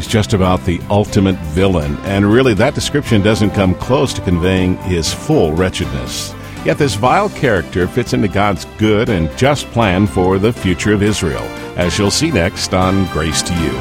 just about the ultimate villain, and really that description doesn't come close to conveying his full wretchedness. Yet this vile character fits into God's good and just plan for the future of Israel, as you'll see next on Grace to You.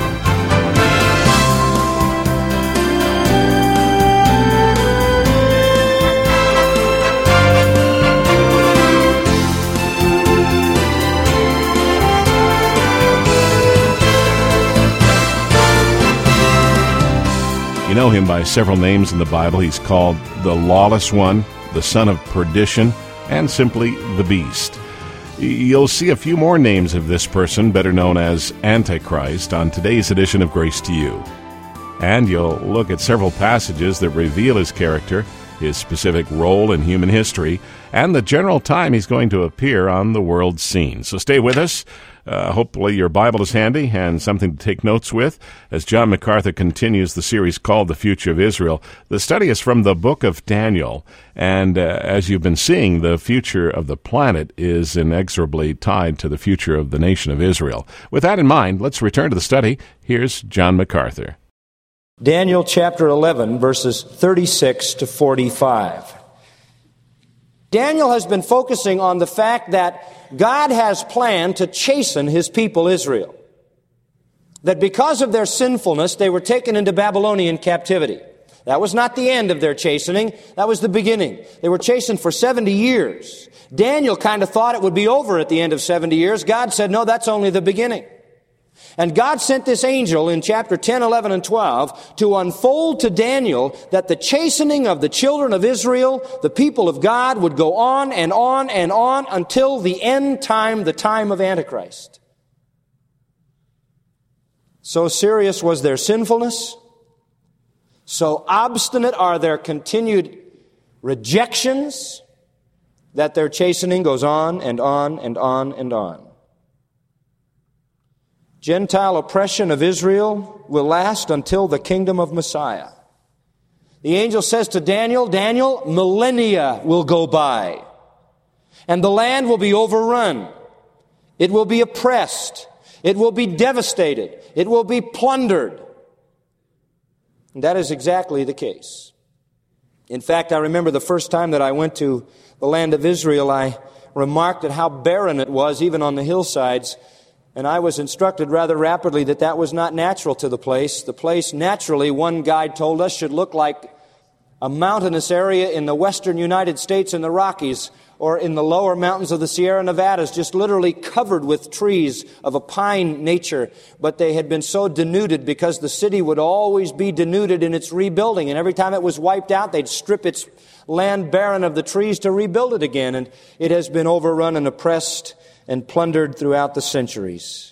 You know him by several names in the Bible. He's called the Lawless One, the Son of Perdition, and simply the Beast. You'll see a few more names of this person, better known as Antichrist, on today's edition of Grace to You. And you'll look at several passages that reveal his character, his specific role in human history, and the general time he's going to appear on the world scene. So stay with us. Hopefully your Bible is handy and something to take notes with as John MacArthur continues the series called The Future of Israel. The study is from the book of Daniel, and as you've been seeing, the future of the planet is inexorably tied to the future of the nation of Israel. With that in mind, let's return to the study. Here's John MacArthur. Daniel chapter 11, verses 36 to 45. Daniel has been focusing on the fact that God has planned to chasten his people Israel. That because of their sinfulness, they were taken into Babylonian captivity. That was not the end of their chastening. That was the beginning. They were chastened for 70 years. Daniel kind of thought it would be over at the end of 70 years. God said, no, that's only the beginning. And God sent this angel in chapter 10, 11, and 12 to unfold to Daniel that the chastening of the children of Israel, the people of God, would go on and on and on until the end time, the time of Antichrist. So serious was their sinfulness, so obstinate are their continued rejections, that their chastening goes on and on and on and on. Gentile oppression of Israel will last until the kingdom of Messiah. The angel says to Daniel, Daniel, millennia will go by, and the land will be overrun. It will be oppressed. It will be devastated. It will be plundered. And that is exactly the case. In fact, I remember the first time that I went to the land of Israel, I remarked at how barren it was, even on the hillsides. And I was instructed rather rapidly that that was not natural to the place. The place naturally, one guide told us, should look like a mountainous area in the western United States in the Rockies or in the lower mountains of the Sierra Nevadas, just literally covered with trees of a pine nature. But they had been so denuded because the city would always be denuded in its rebuilding. And every time it was wiped out, they'd strip its land barren of the trees to rebuild it again. And it has been overrun and oppressed and plundered throughout the centuries.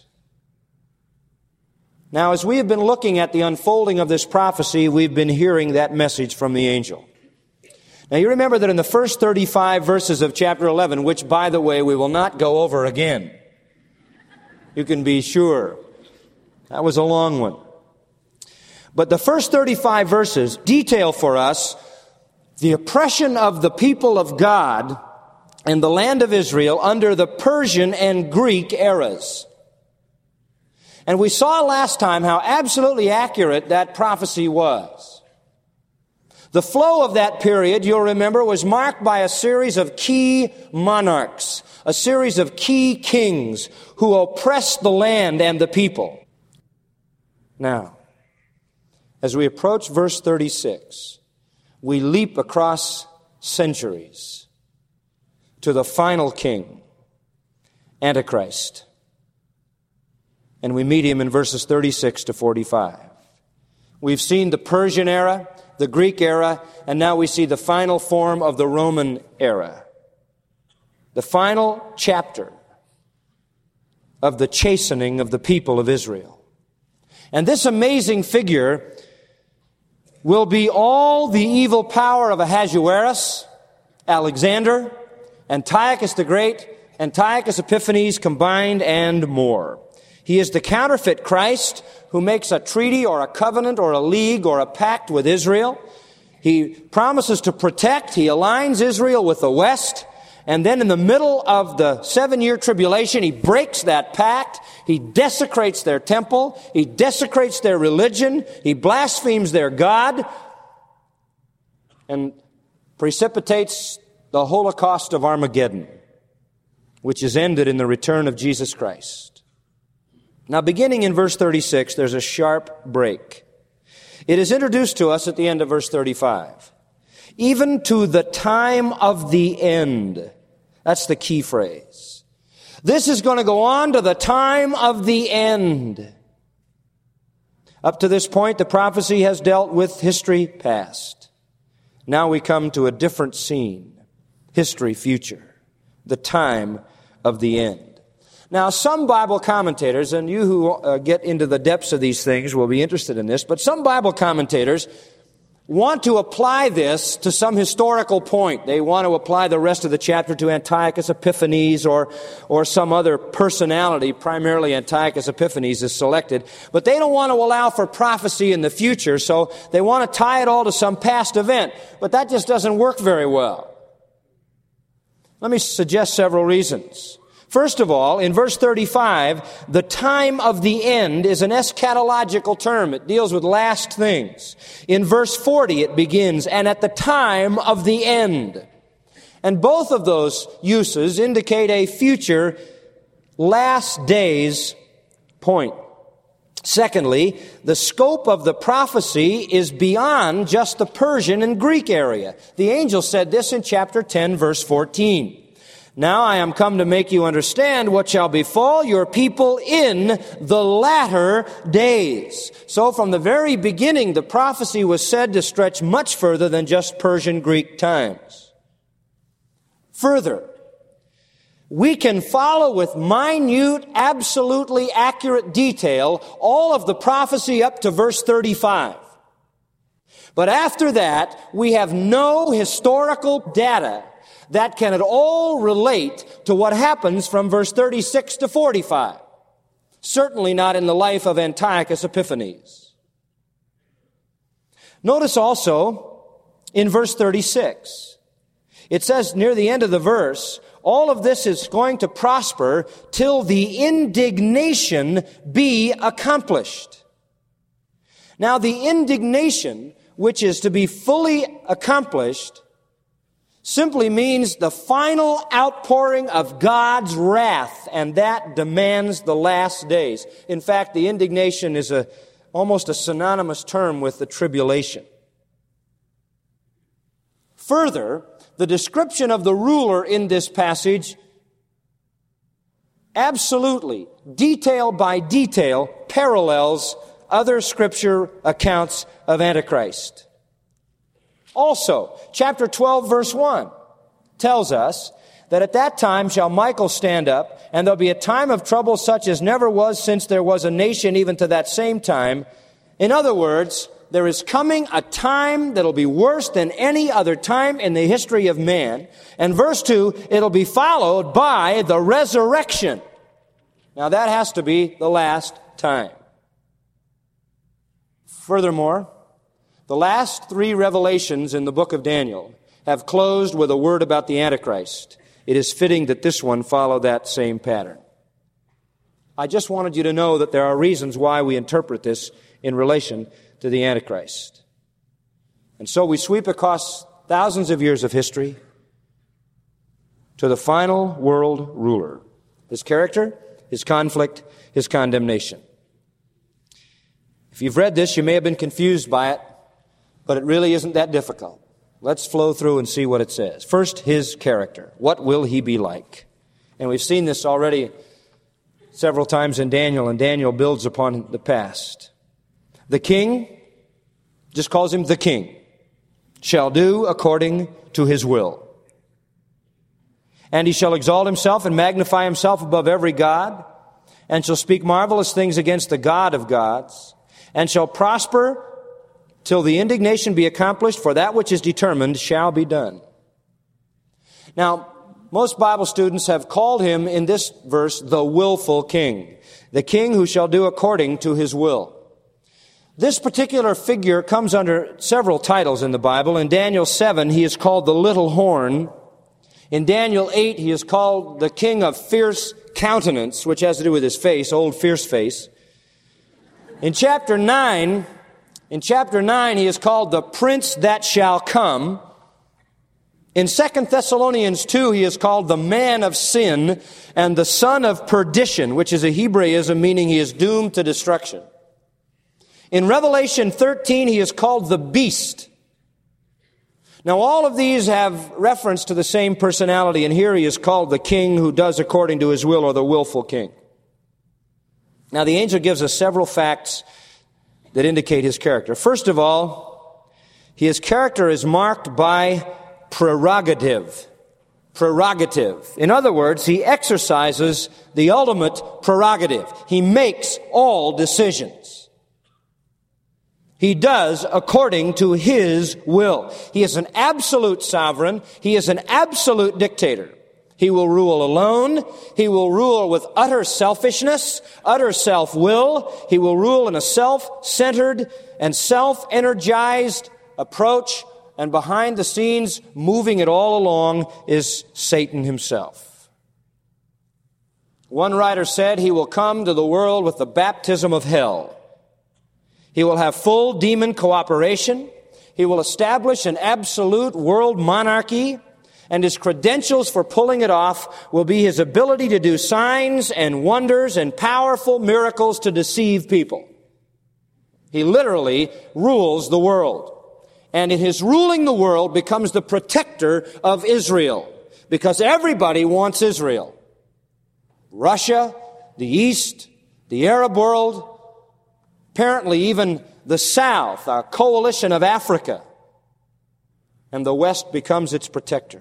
Now, as we have been looking at the unfolding of this prophecy, we've been hearing that message from the angel. Now, you remember that in the first 35 verses of chapter 11, which, by the way, we will not go over again. You can be sure. That was a long one. But the first 35 verses detail for us the oppression of the people of God and the land of Israel under the Persian and Greek eras. And we saw last time how absolutely accurate that prophecy was. The flow of that period, you'll remember, was marked by a series of key monarchs, a series of key kings who oppressed the land and the people. Now, as we approach verse 36, we leap across centuries to the final king, Antichrist. And we meet him in verses 36 to 45. We've seen the Persian era, the Greek era, and now we see the final form of the Roman era. The final chapter of the chastening of the people of Israel. And this amazing figure will be all the evil power of Ahasuerus, Alexander, Antiochus the Great, Antiochus Epiphanes combined, and more. He is the counterfeit Christ who makes a treaty or a covenant or a league or a pact with Israel. He promises to protect. He aligns Israel with the West, And then in the middle of the 7-year tribulation, he breaks that pact. He desecrates their temple. He desecrates their religion. He blasphemes their God and precipitates the Holocaust of Armageddon, which is ended in the return of Jesus Christ. Now, beginning in verse 36, there's a sharp break. It is introduced to us at the end of verse 35. Even to the time of the end. That's the key phrase. This is going to go on to the time of the end. Up to this point, the prophecy has dealt with history past. Now we come to a different scene. History future. The time of the end. Now, some Bible commentators, and you who get into the depths of these things will be interested in this, but some Bible commentators want to apply this to some historical point. They want to apply the rest of the chapter to Antiochus Epiphanes or some other personality. Primarily Antiochus Epiphanes is selected. But they don't want to allow for prophecy in the future, so they want to tie it all to some past event. But that just doesn't work very well. Let me suggest several reasons. First of all, in verse 35, the time of the end is an eschatological term. It deals with last things. In verse 40, it begins, and at the time of the end. And both of those uses indicate a future last days point. Secondly, the scope of the prophecy is beyond just the Persian and Greek area. The angel said this in chapter 10, verse 14. Now I am come to make you understand what shall befall your people in the latter days. So from the very beginning, the prophecy was said to stretch much further than just Persian Greek times. Further, we can follow with minute, absolutely accurate detail all of the prophecy up to verse 35. But after that, we have no historical data that can at all relate to what happens from verse 36 to 45. Certainly not in the life of Antiochus Epiphanes. Notice also in verse 36, it says near the end of the verse, all of this is going to prosper till the indignation be accomplished. Now, the indignation, which is to be fully accomplished, simply means the final outpouring of God's wrath, and that demands the last days. In fact, the indignation is almost a synonymous term with the tribulation. Further, the description of the ruler in this passage absolutely, detail by detail, parallels other scripture accounts of Antichrist. Also, chapter 12, verse 1 tells us that at that time shall Michael stand up, and there'll be a time of trouble such as never was since there was a nation even to that same time. In other words, there is coming a time that'll be worse than any other time in the history of man. And verse 2, it'll be followed by the resurrection. Now that has to be the last time. Furthermore, the last 3 revelations in the book of Daniel have closed with a word about the Antichrist. It is fitting that this one follow that same pattern. I just wanted you to know that there are reasons why we interpret this in relation to the Antichrist. And so we sweep across thousands of years of history to the final world ruler. His character, his conflict, his condemnation. If you've read this, you may have been confused by it, but it really isn't that difficult. Let's flow through and see what it says. First, his character. What will he be like? And we've seen this already several times in Daniel, and Daniel builds upon the past. The king, just calls him the king, shall do according to his will. And he shall exalt himself and magnify himself above every god, and shall speak marvelous things against the God of gods, and shall prosper till the indignation be accomplished, for that which is determined shall be done. Now, most Bible students have called him in this verse the willful king, the king who shall do according to his will. This particular figure comes under several titles in the Bible. In Daniel 7, he is called the little horn. In Daniel 8, he is called the king of fierce countenance, which has to do with his face, old fierce face. In chapter 9, he is called the prince that shall come. In 2 Thessalonians 2, he is called the man of sin and the son of perdition, which is a Hebraism meaning he is doomed to destruction. In Revelation 13, he is called the beast. Now, all of these have reference to the same personality, and here he is called the king who does according to his will, or the willful king. Now, the angel gives us several facts that indicate his character. First of all, his character is marked by prerogative. Prerogative. In other words, he exercises the ultimate prerogative. He makes all decisions. He does according to his will. He is an absolute sovereign. He is an absolute dictator. He will rule alone. He will rule with utter selfishness, utter self-will. He will rule in a self-centered and self-energized approach. And behind the scenes, moving it all along, is Satan himself. One writer said he will come to the world with the baptism of hell. He will have full demon cooperation. He will establish an absolute world monarchy. And his credentials for pulling it off will be his ability to do signs and wonders and powerful miracles to deceive people. He literally rules the world. And in his ruling the world becomes the protector of Israel, because everybody wants Israel. Russia, the East, the Arab world, apparently even the South, a coalition of Africa. And the West becomes its protector.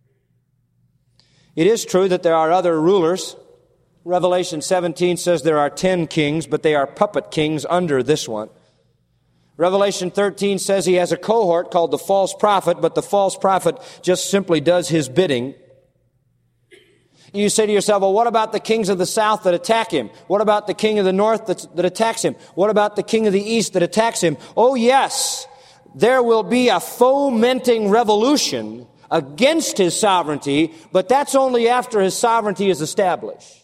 It is true that there are other rulers. Revelation 17 says there are 10 kings, but they are puppet kings under this one. Revelation 13 says he has a cohort called the false prophet, but the false prophet just simply does his bidding. You say to yourself, well, what about the kings of the south that attack him? What about the king of the north that attacks him? What about the king of the east that attacks him? Oh, yes, there will be a fomenting revolution against his sovereignty, but that's only after his sovereignty is established.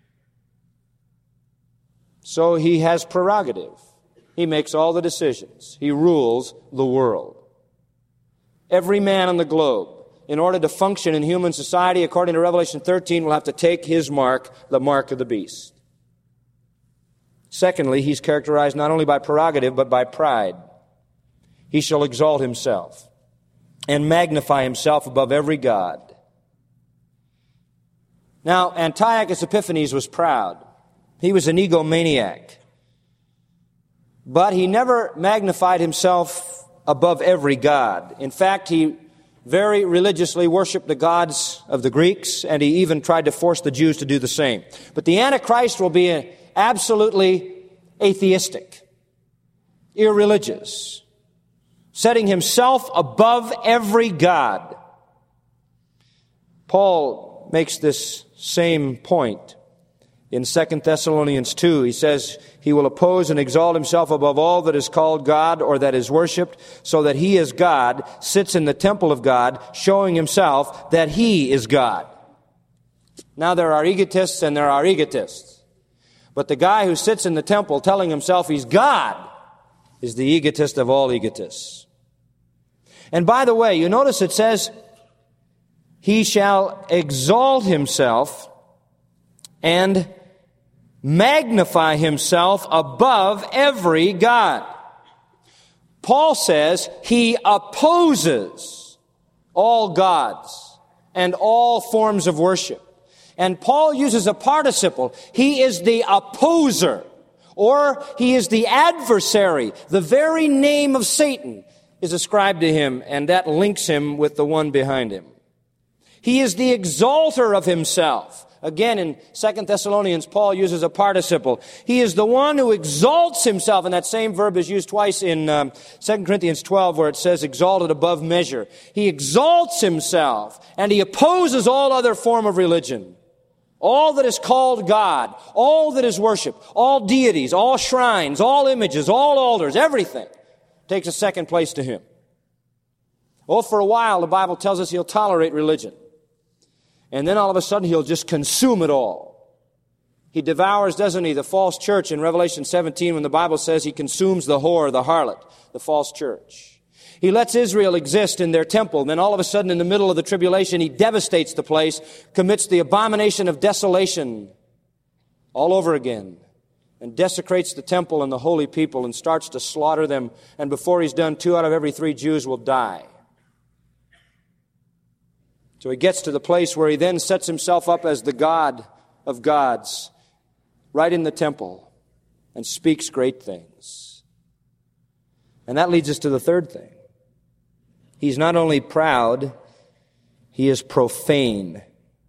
So he has prerogative. He makes all the decisions. He rules the world. Every man on the globe, in order to function in human society, according to Revelation 13, will have to take his mark, the mark of the beast. Secondly, he's characterized not only by prerogative, but by pride. He shall exalt himself and magnify himself above every god. Now, Antiochus Epiphanes was proud. He was an egomaniac. But he never magnified himself above every god. In fact, he very religiously worshiped the gods of the Greeks, and he even tried to force the Jews to do the same. But the Antichrist will be absolutely atheistic, irreligious, setting himself above every god. Paul makes this same point in 2 Thessalonians 2. He says he will oppose and exalt himself above all that is called God or that is worshipped, so that he as God sits in the temple of God, showing himself that he is God. Now there are egotists and there are egotists. But the guy who sits in the temple telling himself he's God is the egotist of all egotists. And by the way, you notice it says, he shall exalt himself and magnify himself above every god. Paul says he opposes all gods and all forms of worship. And Paul uses a participle. He is the opposer, or he is the adversary. The very name of Satan is ascribed to him, and that links him with the one behind him. He is the exalter of himself. Again, in 2 Thessalonians, Paul uses a participle. He is the one who exalts himself, and that same verb is used twice in 2 Corinthians 12, where it says exalted above measure. He exalts himself, and he opposes all other form of religion. All that is called God, all that is worship, all deities, all shrines, all images, all altars, everything takes a second place to him. Well, for a while, the Bible tells us he'll tolerate religion. And then all of a sudden He'll just consume it all. He devours, doesn't He, the false church in Revelation 17 when the Bible says He consumes the whore, the harlot, the false church. He lets Israel exist in their temple. Then all of a sudden in the middle of the tribulation, He devastates the place, commits the abomination of desolation all over again, and desecrates the temple and the holy people and starts to slaughter them. And before He's done, 2 out of every 3 Jews will die. So He gets to the place where He then sets Himself up as the God of gods right in the temple and speaks great things. And that leads us to the third thing. He's not only proud, He is profane.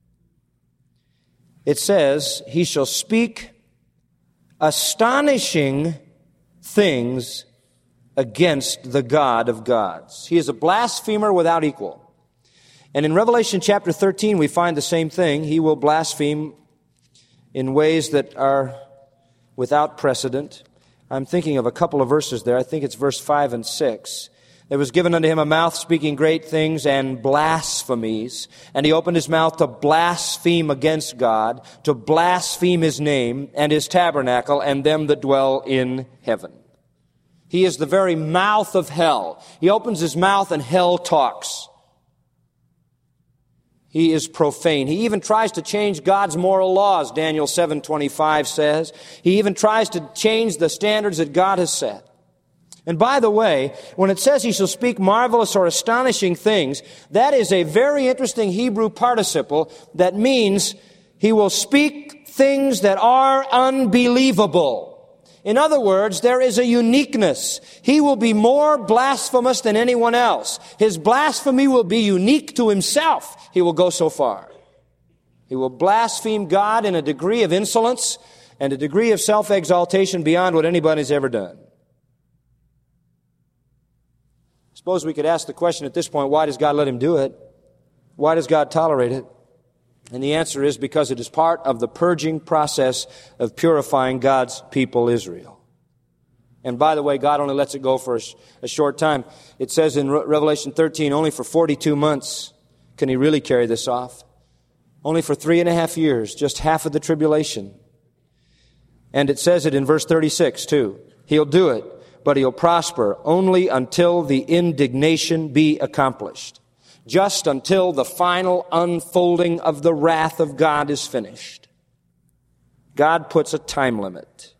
It says, He shall speak astonishing things against the God of gods. He is a blasphemer without equal. And in Revelation chapter 13, we find the same thing. He will blaspheme in ways that are without precedent. I'm thinking of a couple of verses there. I think it's verse 5 and 6. There was given unto Him a mouth speaking great things and blasphemies. And He opened His mouth to blaspheme against God, to blaspheme His name and His tabernacle and them that dwell in heaven. He is the very mouth of hell. He opens His mouth and hell talks. He is profane. He even tries to change God's moral laws, Daniel 7:25 says. He even tries to change the standards that God has set. And by the way, when it says He shall speak marvelous or astonishing things, that is a very interesting Hebrew participle that means He will speak things that are unbelievable. In other words, there is a uniqueness. He will be more blasphemous than anyone else. His blasphemy will be unique to Himself. He will go so far. He will blaspheme God in a degree of insolence and a degree of self-exaltation beyond what anybody's ever done. Suppose we could ask the question at this point, why does God let him do it? Why does God tolerate it? And the answer is because it is part of the purging process of purifying God's people, Israel. And by the way, God only lets it go for a short time. It says in Revelation 13, only for 42 months can He really carry this off. Only for 3.5 years, just half of the tribulation. And it says it in verse 36 too. He'll do it, but He'll prosper only until the indignation be accomplished. Just until the final unfolding of the wrath of God is finished. God puts a time limit.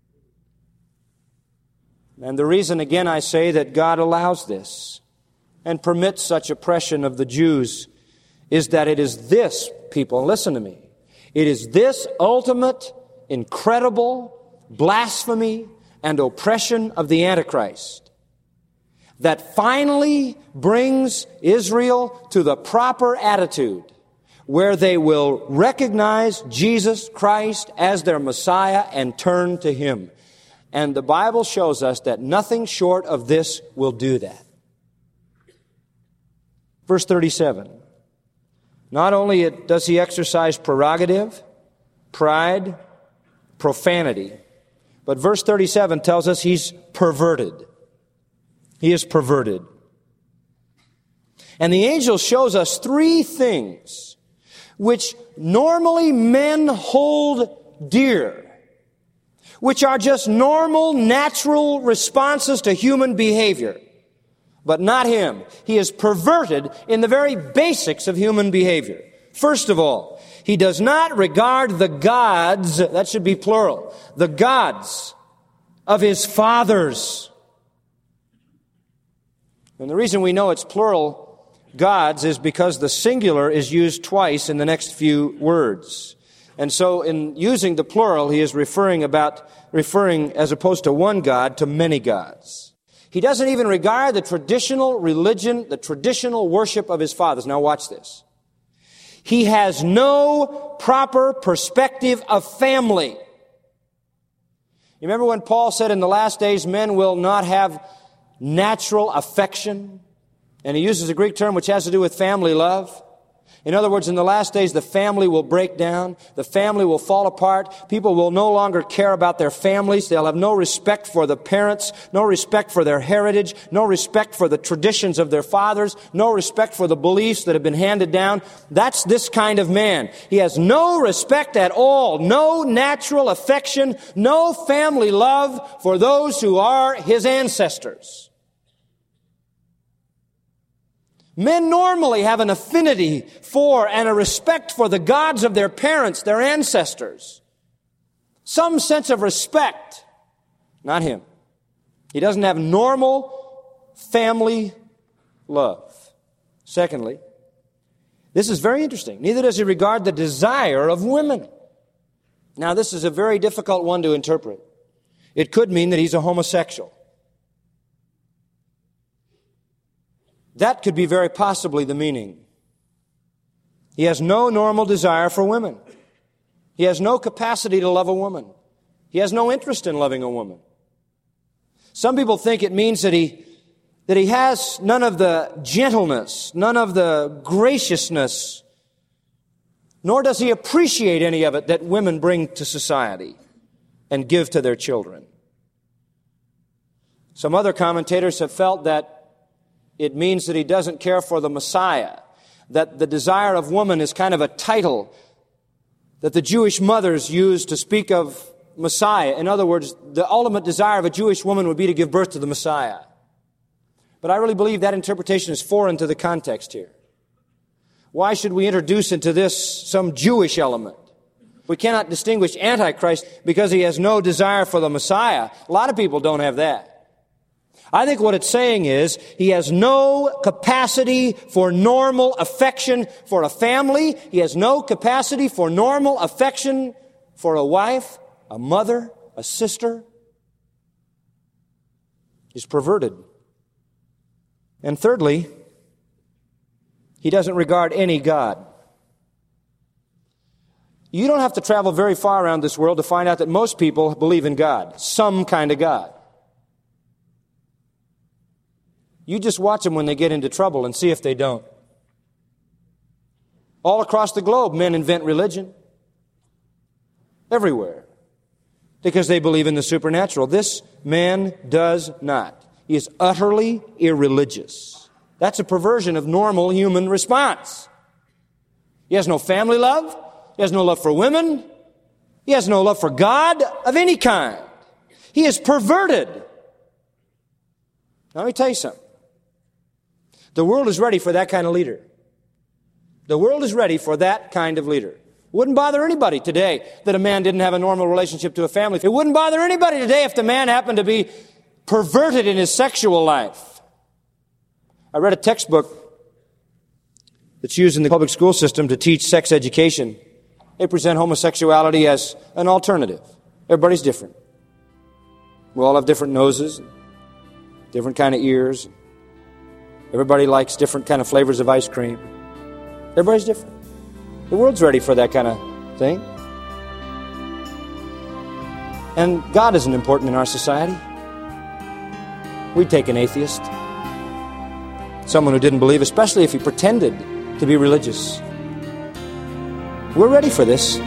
And the reason, again, I say that God allows this and permits such oppression of the Jews is that it is this, people, listen to me, it is this ultimate, incredible blasphemy and oppression of the Antichrist that finally brings Israel to the proper attitude where they will recognize Jesus Christ as their Messiah and turn to Him. And the Bible shows us that nothing short of this will do that. Verse 37. Not only does He exercise prerogative, pride, profanity, but verse 37 tells us He's perverted. He is perverted. And the angel shows us 3 things which normally men hold dear, which are just normal, natural responses to human behavior. But not Him. He is perverted in the very basics of human behavior. First of all, He does not regard the gods, that should be plural, the gods of His fathers. And the reason we know it's plural gods is because the singular is used twice in the next few words. And so in using the plural, He is referring as opposed to one God, to many gods. He doesn't even regard the traditional religion, the traditional worship of His fathers. Now watch this. He has no proper perspective of family. You remember when Paul said in the last days men will not have natural affection? And he uses a Greek term which has to do with family love. In other words, in the last days, the family will break down. The family will fall apart. People will no longer care about their families. They'll have no respect for the parents, no respect for their heritage, no respect for the traditions of their fathers, no respect for the beliefs that have been handed down. That's this kind of man. He has no respect at all, no natural affection, no family love for those who are his ancestors. Men normally have an affinity for and a respect for the gods of their parents, their ancestors. Some sense of respect. Not him. He doesn't have normal family love. Secondly, this is very interesting. Neither does he regard the desire of women. Now, this is a very difficult one to interpret. It could mean that he's a homosexual. That could be very possibly the meaning. He has no normal desire for women. He has no capacity to love a woman. He has no interest in loving a woman. Some people think it means that he has none of the gentleness, none of the graciousness, nor does he appreciate any of it that women bring to society and give to their children. Some other commentators have felt that it means that he doesn't care for the Messiah, that the desire of woman is kind of a title that the Jewish mothers used to speak of Messiah. In other words, the ultimate desire of a Jewish woman would be to give birth to the Messiah. But I really believe that interpretation is foreign to the context here. Why should we introduce into this some Jewish element? We cannot distinguish Antichrist because he has no desire for the Messiah. A lot of people don't have that. I think what it's saying is he has no capacity for normal affection for a family. He has no capacity for normal affection for a wife, a mother, a sister. He's perverted. And thirdly, he doesn't regard any God. You don't have to travel very far around this world to find out that most people believe in God, some kind of God. You just watch them when they get into trouble and see if they don't. All across the globe, men invent religion. Everywhere. Because they believe in the supernatural. This man does not. He is utterly irreligious. That's a perversion of normal human response. He has no family love. He has no love for women. He has no love for God of any kind. He is perverted. Now, let me tell you something. The world is ready for that kind of leader. The world is ready for that kind of leader. It wouldn't bother anybody today that a man didn't have a normal relationship to a family. It wouldn't bother anybody today if the man happened to be perverted in his sexual life. I read a textbook that's used in the public school system to teach sex education. They present homosexuality as an alternative. Everybody's different. We all have different noses, different kind of ears. Everybody likes different kind of flavors of ice cream. Everybody's different. The world's ready for that kind of thing. And God isn't important in our society. We'd take an atheist, someone who didn't believe, especially if he pretended to be religious. We're ready for this.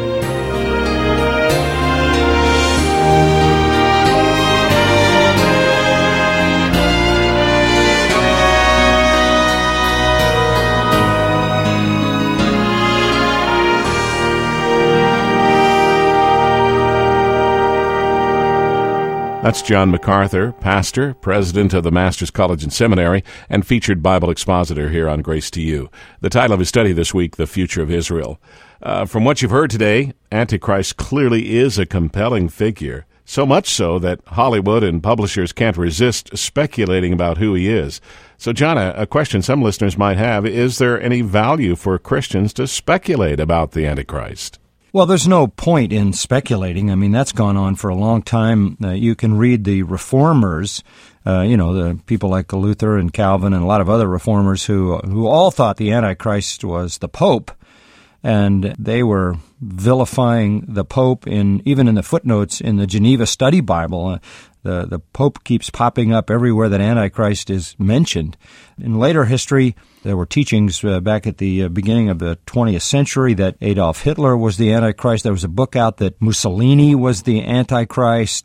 That's John MacArthur, pastor, president of the Masters College and Seminary, and featured Bible expositor here on Grace to You. The title of his study this week, The Future of Israel. From what you've heard today, Antichrist clearly is a compelling figure, so much so that Hollywood and publishers can't resist speculating about who he is. So, John, a question some listeners might have, is there any value for Christians to speculate about the Antichrist? Well, there's no point in speculating. I mean, that's gone on for a long time. You can read the reformers, the people like Luther and Calvin and a lot of other reformers who all thought the Antichrist was the Pope. and they were vilifying the Pope even in the footnotes in the Geneva Study Bible. The Pope keeps popping up everywhere that Antichrist is mentioned. In later history, there were teachings back at the beginning of the 20th century that Adolf Hitler was the Antichrist. There was a book out that Mussolini was the Antichrist.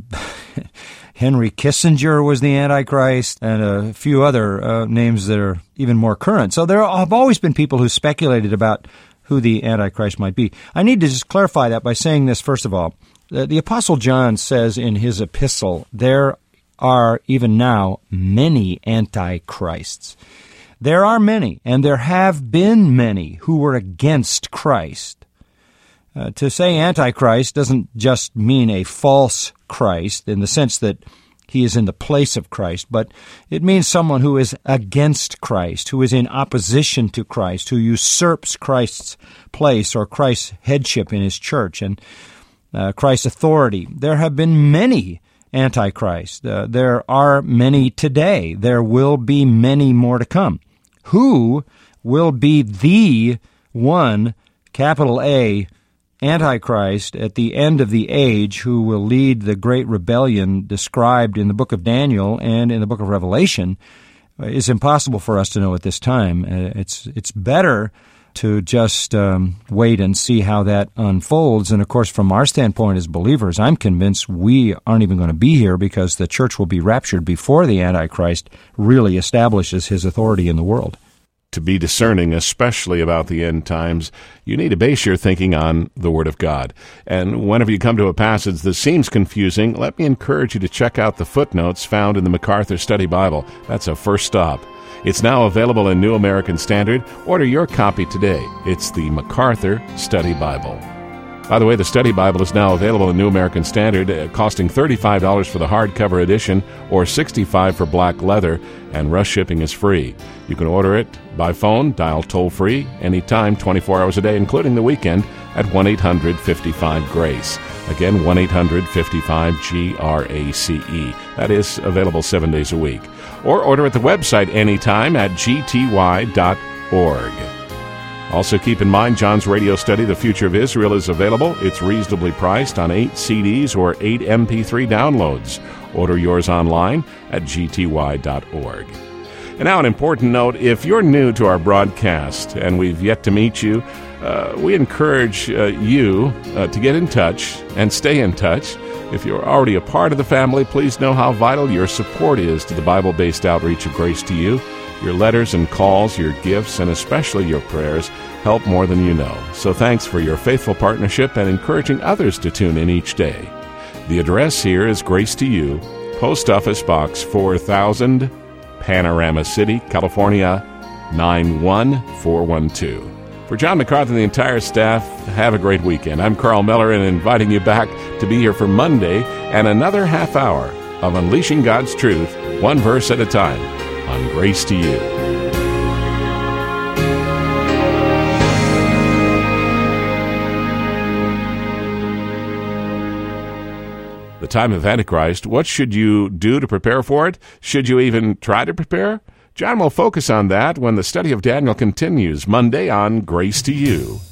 Henry Kissinger was the Antichrist, and a few other names that are even more current. So there have always been people who speculated about who the Antichrist might be. I need to just clarify that by saying this, first of all. The Apostle John says in his epistle, there are even now many antichrists. There are many, and there have been many who were against Christ. To say Antichrist doesn't just mean a false Christ in the sense that he is in the place of Christ, but it means someone who is against Christ, who is in opposition to Christ, who usurps Christ's place or Christ's headship in his church and Christ's authority. There have been many antichrists. There are many today. There will be many more to come. Who will be the one, capital A, Antichrist at the end of the age who will lead the great rebellion described in the book of Daniel and in the book of Revelation is impossible for us to know at this time. It's better to just wait and see how that unfolds. And, of course, from our standpoint as believers, I'm convinced we aren't even going to be here because the church will be raptured before the Antichrist really establishes his authority in the world. To be discerning, especially about the end times, you need to base your thinking on the Word of God. And whenever you come to a passage that seems confusing, let me encourage you to check out the footnotes found in the MacArthur Study Bible. That's a first stop. It's now available in New American Standard. Order your copy today. It's the MacArthur Study Bible. By the way, the Study Bible is now available in New American Standard, costing $35 for the hardcover edition or $65 for black leather, and rush shipping is free. You can order it by phone, dial toll-free, anytime, 24 hours a day, including the weekend, at 1-800-55-GRACE. Again, 1-800-55-GRACE. That is available 7 days a week. Or order at the website anytime at gty.org. Also keep in mind, John's radio study, The Future of Israel, is available. It's reasonably priced on 8 CDs or 8 MP3 downloads. Order yours online at gty.org. And now an important note, if you're new to our broadcast and we've yet to meet you, we encourage you to get in touch and stay in touch. If you're already a part of the family, please know how vital your support is to the Bible-based outreach of Grace to You. Your letters and calls, your gifts, and especially your prayers help more than you know. So thanks for your faithful partnership and encouraging others to tune in each day. The address here is Grace to You, Post Office Box 4000, Panorama City, California, 91412. For John MacArthur and the entire staff, have a great weekend. I'm Carl Miller, and inviting you back to be here for Monday and another half hour of Unleashing God's Truth, one verse at a time, on Grace to You. The time of Antichrist, what should you do to prepare for it? Should you even try to prepare? John will focus on that when the study of Daniel continues Monday on Grace to You.